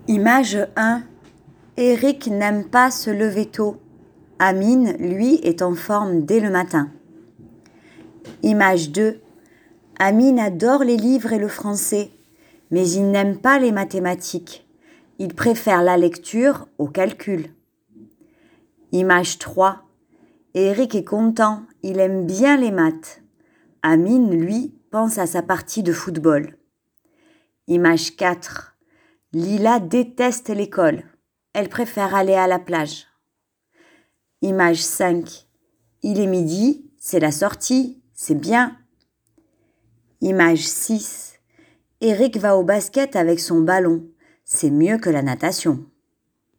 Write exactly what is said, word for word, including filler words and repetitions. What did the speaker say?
Image un. Eric n'aime pas se lever tôt. Amine, lui, est en forme dès le matin. Image deux. Amine adore les livres et le français, mais il n'aime pas les mathématiques. Il préfère la lecture au calcul. Image trois. Eric est content, il aime bien les maths. Amine, lui, pense à sa partie de football. Image quatre. Lila déteste l'école. Elle préfère aller à la plage. Image cinq. Il est midi, c'est la sortie, c'est bien. Image six. Eric va au basket avec son ballon. C'est mieux que la natation.